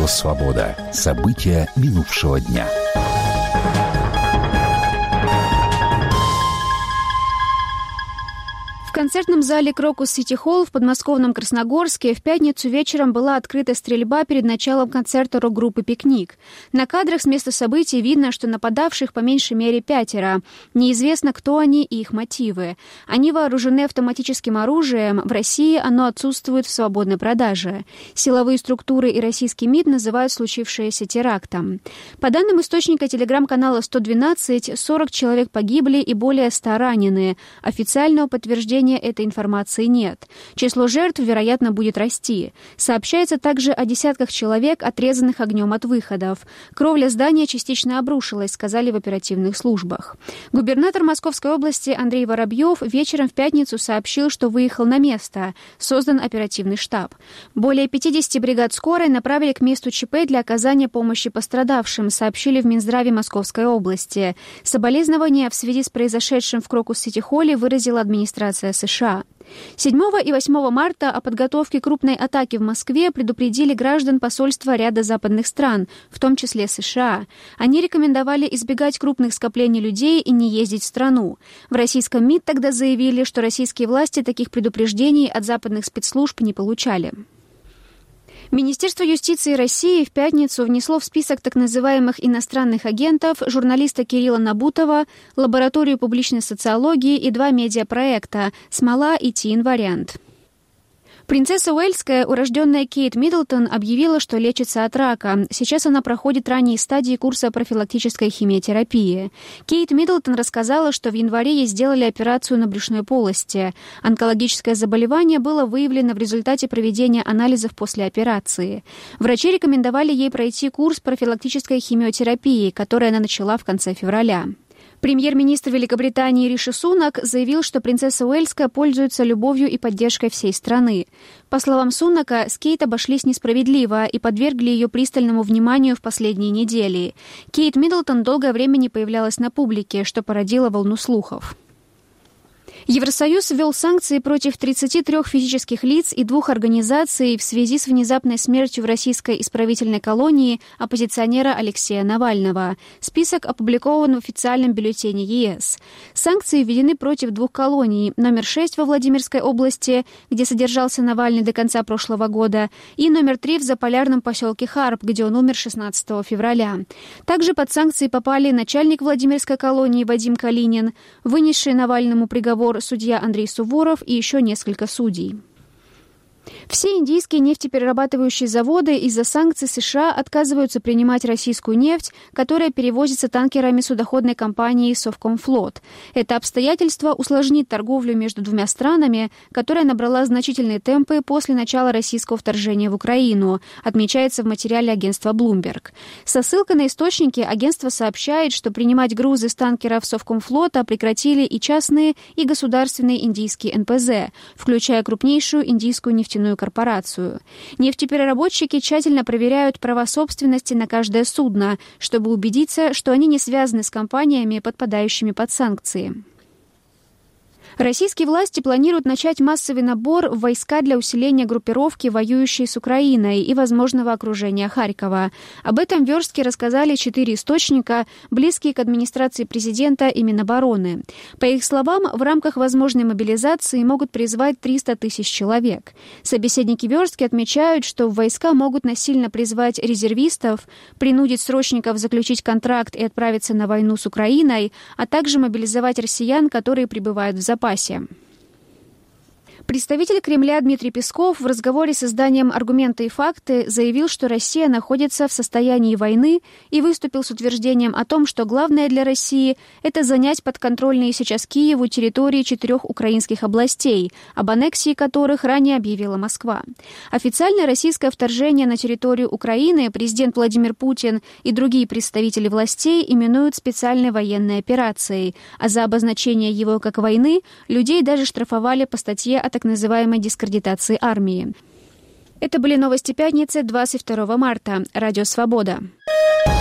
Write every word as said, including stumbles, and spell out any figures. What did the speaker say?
Радио «Свобода». События минувшего дня. В концертном зале «Крокус Сити Холл» в подмосковном Красногорске в пятницу вечером была открыта стрельба перед началом концерта рок-группы «Пикник». На кадрах с места событий видно, что нападавших по меньшей мере пятеро. Неизвестно, кто они и их мотивы. Они вооружены автоматическим оружием. В России оно отсутствует в свободной продаже. Силовые структуры и российский МИД называют случившееся терактом. По данным источника телеграм-канала сто двенадцать, сорок человек погибли и более ста ранены. Официального подтверждения этой информации нет. Число жертв, вероятно, будет расти. Сообщается также о десятках человек, отрезанных огнем от выходов. Кровля здания частично обрушилась, сказали в оперативных службах. Губернатор Московской области Андрей Воробьев вечером в пятницу сообщил, что выехал на место. Создан оперативный штаб. Более пятидесяти бригад скорой направили к месту ЧП для оказания помощи пострадавшим, сообщили в Минздраве Московской области. Соболезнования в связи с произошедшим в Крокус Сити Холле выразила администрация США. седьмого и восьмого марта о подготовке крупной атаки в Москве предупредили граждан посольства ряда западных стран, в том числе США. Они рекомендовали избегать крупных скоплений людей и не ездить в страну. В российском МИД тогда заявили, что российские власти таких предупреждений от западных спецслужб не получали. Министерство юстиции России в пятницу внесло в список так называемых иностранных агентов журналиста Кирилла Набутова, лабораторию публичной социологии и два медиапроекта «Смола» и «Тин-вариант». Принцесса Уэльская, урожденная Кейт Миддлтон, объявила, что лечится от рака. Сейчас она проходит ранние стадии курса профилактической химиотерапии. Кейт Миддлтон рассказала, что в январе ей сделали операцию на брюшной полости. Онкологическое заболевание было выявлено в результате проведения анализов после операции. Врачи рекомендовали ей пройти курс профилактической химиотерапии, который она начала в конце февраля. Премьер-министр Великобритании Риши Сунак заявил, что принцесса Уэльская пользуется любовью и поддержкой всей страны. По словам Сунака, с Кейт обошлись несправедливо и подвергли ее пристальному вниманию в последние недели. Кейт Миддлтон долгое время не появлялась на публике, что породило волну слухов. Евросоюз ввел санкции против тридцати трёх физических лиц и двух организаций в связи с внезапной смертью в российской исправительной колонии оппозиционера Алексея Навального. Список опубликован в официальном бюллетене ЕС. Санкции введены против двух колоний: номер шесть во Владимирской области, где содержался Навальный до конца прошлого года, и номер три в заполярном поселке Харп, где он умер шестнадцатого февраля. Также под санкции попали начальник Владимирской колонии Вадим Калинин, вынесший Навальному приговор судья Андрей Суворов и еще несколько судей. Все индийские нефтеперерабатывающие заводы из-за санкций США отказываются принимать российскую нефть, которая перевозится танкерами судоходной компании Совкомфлот. Это обстоятельство усложнит торговлю между двумя странами, которая набрала значительные темпы после начала российского вторжения в Украину, отмечается в материале агентства Bloomberg. Со ссылкой на источники агентство сообщает, что принимать грузы с танкеров Совкомфлота прекратили и частные, и государственные индийские эн пэ зэ, включая крупнейшую индийскую нефтяную корпорацию. Нефтепереработчики тщательно проверяют права собственности на каждое судно, чтобы убедиться, что они не связаны с компаниями, подпадающими под санкции. Российские власти планируют начать массовый набор в войска для усиления группировки, воюющей с Украиной, и возможного окружения Харькова. Об этом в Верстке рассказали четыре источника, близкие к администрации президента и Минобороны. По их словам, в рамках возможной мобилизации могут призвать триста тысяч человек. Собеседники Верстки отмечают, что в войска могут насильно призвать резервистов, принудить срочников заключить контракт и отправиться на войну с Украиной, а также мобилизовать россиян, которые пребывают в запасе. Представитель Кремля Дмитрий Песков в разговоре с изданием «Аргументы и факты» заявил, что Россия находится в состоянии войны, и выступил с утверждением о том, что главное для России – это занять подконтрольные сейчас Киеву территории четырех украинских областей, об аннексии которых ранее объявила Москва. Официально российское вторжение на территорию Украины президент Владимир Путин и другие представители властей именуют специальной военной операцией, а за обозначение его как войны людей даже штрафовали по статье о так называемой дискредитации армии. Это были новости пятницы, двадцать второго марта. Радио «Свобода».